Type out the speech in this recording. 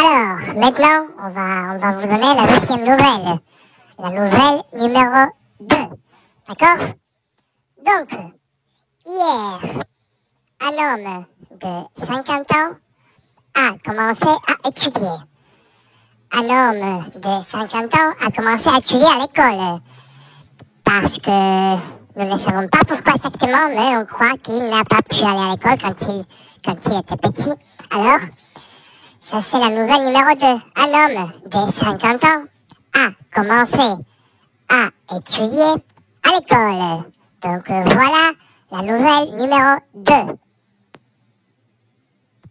Alors, maintenant, on va vous donner la deuxième nouvelle. La nouvelle numéro 2. D'accord? Donc, hier, un homme de 50 ans a commencé à étudier. Un homme de 50 ans a commencé à étudier à l'école. Parce que nous ne savons pas pourquoi exactement, mais on croit qu'il n'a pas pu aller à l'école quand il était petit. Alors, ça c'est la nouvelle numéro 2. Un homme de 50 ans a commencé à étudier à l'école. Donc voilà la nouvelle numéro 2.